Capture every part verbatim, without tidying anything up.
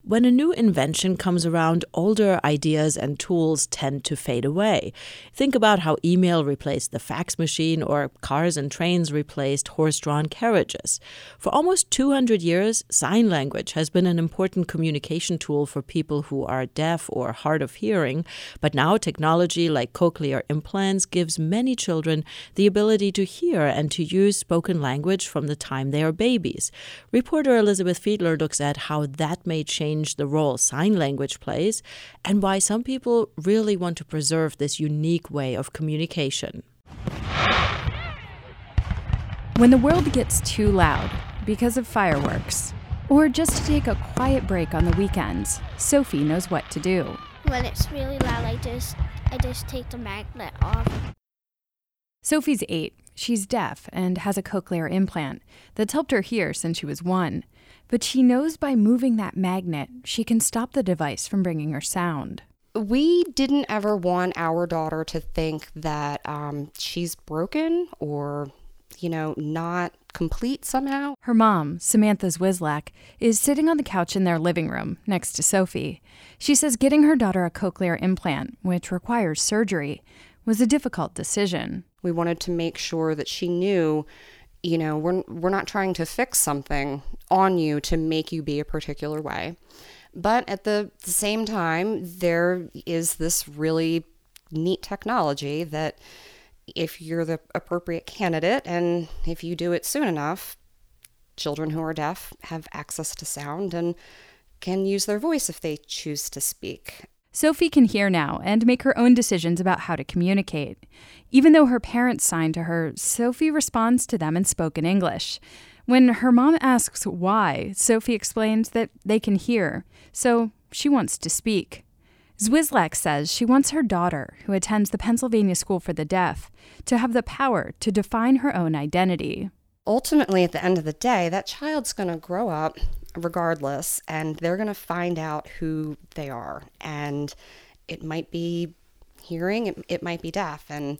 When a new invention comes around, older ideas and tools tend to fade away. Think about how email replaced the fax machine or cars and trains replaced horse-drawn carriages. For almost two hundred years, sign language has been an important communication tool for people who are deaf or hard of hearing, but now technology like cochlear implants gives many children the ability to hear and to use spoken language from the time they are babies. Reporter Elizabeth Fiedler looks at how that may change the role sign language plays and why some people really want to preserve this unique way of communication. When the world gets too loud because of fireworks, or just to take a quiet break on the weekends, Sophie knows what to do. When it's really loud, I just I just take the magnet off. Sophie's eight. She's deaf and has a cochlear implant that's helped her hear since she was one. But she knows by moving that magnet, she can stop the device from bringing her sound. We didn't ever want our daughter to think that um, she's broken or, you know, not complete somehow. Her mom, Samantha Zwislak, is sitting on the couch in their living room next to Sophie. She says getting her daughter a cochlear implant, which requires surgery, was a difficult decision. We wanted to make sure that she knew, you know, we're we're not trying to fix something on you to make you be a particular way. But at the, the same time, there is this really neat technology that if you're the appropriate candidate and if you do it soon enough, children who are deaf have access to sound and can use their voice if they choose to speak. Sophie can hear now and make her own decisions about how to communicate. Even though her parents sign to her, Sophie responds to them in spoken English. When her mom asks why, Sophie explains that they can hear, so she wants to speak. Zwislak says she wants her daughter, who attends the Pennsylvania School for the Deaf, to have the power to define her own identity. Ultimately, at the end of the day, that child's going to grow up regardless, and they're going to find out who they are. And it might be hearing, it, it might be deaf. And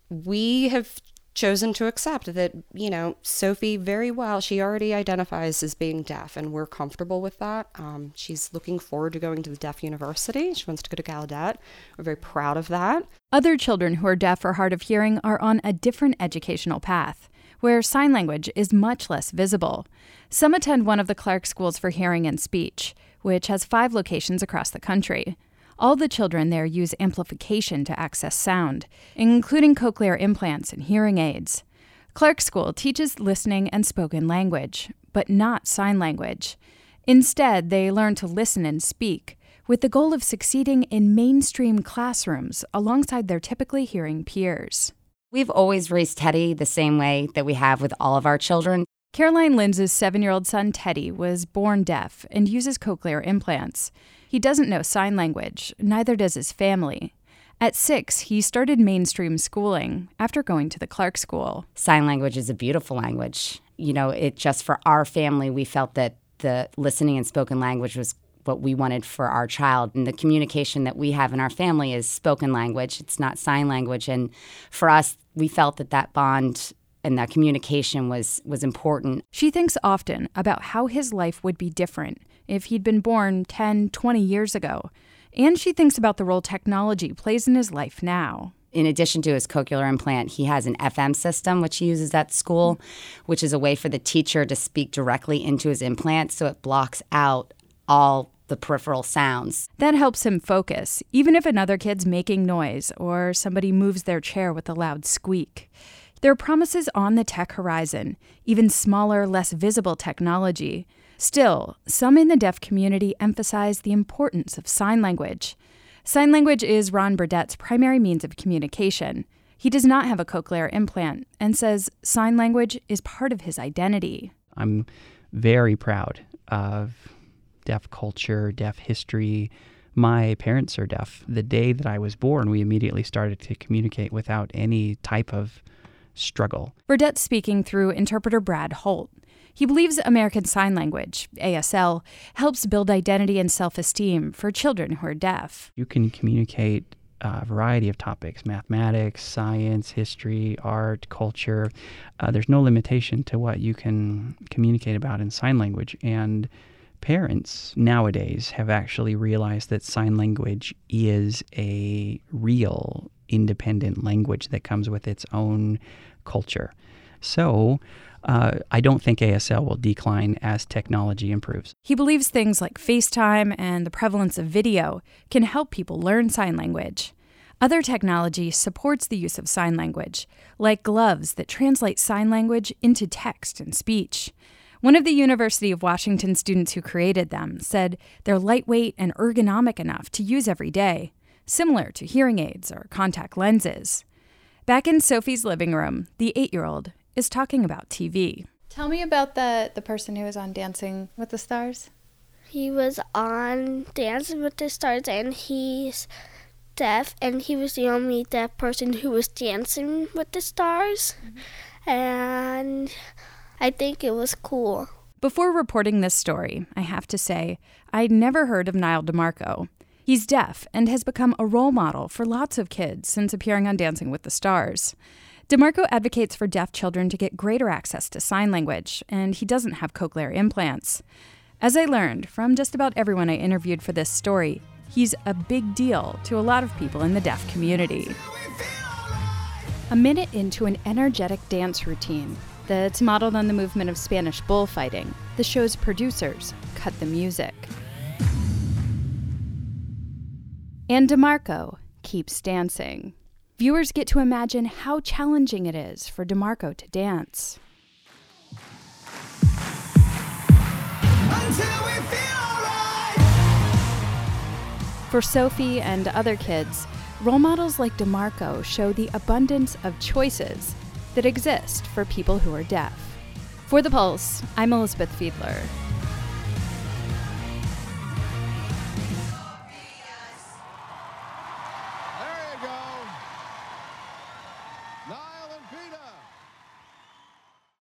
we have chosen to accept that, you know, Sophie very well, she already identifies as being deaf, and we're comfortable with that. Um, she's looking forward to going to the Deaf University. She wants to go to Gallaudet. We're very proud of that. Other children who are deaf or hard of hearing are on a different educational path, where sign language is much less visible. Some attend one of the Clark Schools for Hearing and Speech, which has five locations across the country. All the children there use amplification to access sound, including cochlear implants and hearing aids. Clark School teaches listening and spoken language, but not sign language. Instead, they learn to listen and speak, with the goal of succeeding in mainstream classrooms alongside their typically hearing peers. We've always raised Teddy the same way that we have with all of our children. Caroline Linz's seven-year-old son, Teddy, was born deaf and uses cochlear implants. He doesn't know sign language, neither does his family. At six, he started mainstream schooling after going to the Clark School. Sign language is a beautiful language. You know, it just for our family, we felt that the listening and spoken language was what we wanted for our child. And the communication that we have in our family is spoken language. It's not sign language. And for us, we felt that that bond and that communication was was important. She thinks often about how his life would be different if he'd been born ten, twenty years ago. And she thinks about the role technology plays in his life now. In addition to his cochlear implant, he has an F M system, which he uses at school, which is a way for the teacher to speak directly into his implant, so it blocks out all the peripheral sounds. That helps him focus, even if another kid's making noise or somebody moves their chair with a loud squeak. There are promises on the tech horizon, even smaller, less visible technology. Still, some in the deaf community emphasize the importance of sign language. Sign language is Ron Burdett's primary means of communication. He does not have a cochlear implant and says sign language is part of his identity. I'm very proud of deaf culture, deaf history. My parents are deaf. The day that I was born, we immediately started to communicate without any type of struggle. Burdett's speaking through interpreter Brad Holt. He believes American Sign Language, A S L, helps build identity and self-esteem for children who are deaf. You can communicate a variety of topics, mathematics, science, history, art, culture. Uh, there's no limitation to what you can communicate about in sign language. And parents nowadays have actually realized that sign language is a real independent language that comes with its own culture. So uh, I don't think A S L will decline as technology improves. He believes things like FaceTime and the prevalence of video can help people learn sign language. Other technology supports the use of sign language, like gloves that translate sign language into text and speech. One of the University of Washington students who created them said they're lightweight and ergonomic enough to use every day, similar to hearing aids or contact lenses. Back in Sophie's living room, the eight-year-old is talking about T V. Tell me about the, the person who was on Dancing with the Stars. He was on Dancing with the Stars, and he's deaf, and he was the only deaf person who was dancing with the stars. Mm-hmm. And I think it was cool. Before reporting this story, I have to say, I'd never heard of Niall DeMarco. He's deaf and has become a role model for lots of kids since appearing on Dancing with the Stars. DeMarco advocates for deaf children to get greater access to sign language, and he doesn't have cochlear implants. As I learned from just about everyone I interviewed for this story, he's a big deal to a lot of people in the deaf community. A minute into an energetic dance routine that's modeled on the movement of Spanish bullfighting, the show's producers cut the music. And DeMarco keeps dancing. Viewers get to imagine how challenging it is for DeMarco to dance. For Sophie and other kids, role models like DeMarco show the abundance of choices that exist for people who are deaf. For The Pulse, I'm Elizabeth Fiedler. There you go. Niall and Peta.